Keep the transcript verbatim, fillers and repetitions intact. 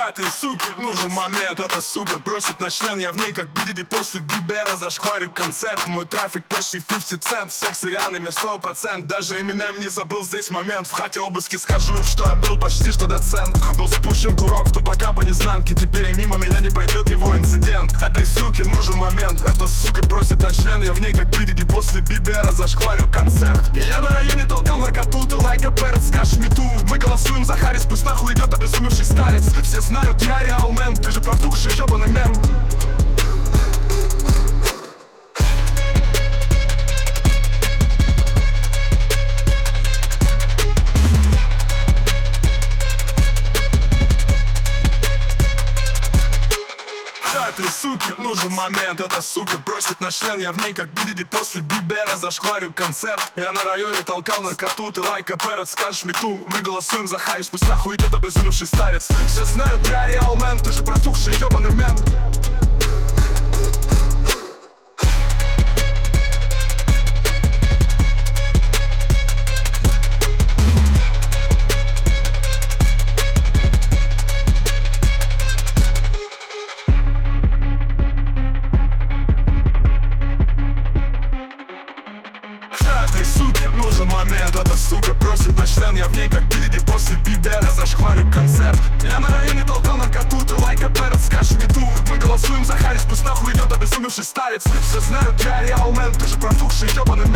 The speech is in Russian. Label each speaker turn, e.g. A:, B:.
A: Этой суке нужен момент, эта сука бросит на член. Я в ней как Бидди после Бибера зашкварю концерт. Мой трафик почти пятьдесят цент, секс с реальными сто процентов. Даже Эминем не забыл здесь момент. В хате обыски скажу, что я был почти что доцент. Был спущен курок тупака по незнанке. Теперь мимо меня не пойдет его инцидент. Этой суке нужен момент, эта сука бросит на член. Я в ней как Бидди после Бибера зашкварю концерт. И я на районе толкал наркоту, ты лайка перед, скажешь мету. Мы голосуем за Харрис, пусть нахуй идет обезумевший старец. Все знают, я реал мэн, ты же протухший ебаный мем. Этой суке нужен момент, эта сука бросит на член. Я в ней как Бидди после Бибера зашкварю концерт. Я на районе толкал наркоту, ты лайка перед, скажешь мету. Мы голосуем за Харрис, пусть нахуй идет обезумевший старец. Все знают, я реал мэн, ты же протухший ебаный мем. Этой суке нужен момент, эта сука бросит на член. Я в ней как Бидди после Бибера зашкварю концерт. Я на районе толкал наркоту, ты лайка перед, скажешь мету. Мы голосуем за Харрис, пусть нахуй идет обезумевший старец. Все знают, я реал мэн, ты же протухший ебаный